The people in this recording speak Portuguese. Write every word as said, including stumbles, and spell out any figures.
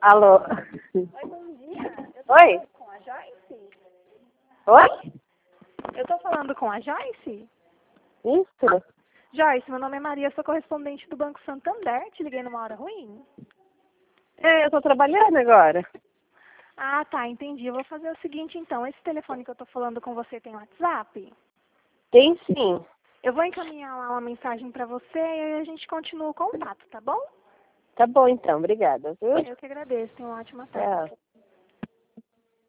Alô? Oi, bom dia. Eu tô Oi? falando com a Joyce? Oi? Eu tô falando com a Joyce? Isso? Joyce, meu nome é Maria, sou correspondente do Banco Santander. Te liguei numa hora ruim? É, eu tô trabalhando agora. Ah, tá, entendi. Eu vou fazer o seguinte, então. Esse telefone que eu tô falando com você tem WhatsApp? Tem sim. Eu vou encaminhar lá uma mensagem pra você e aí a gente continua o contato, tá bom? Tá bom então, obrigada, viu? Eu que agradeço. Tenha uma ótima tarde. Tchau.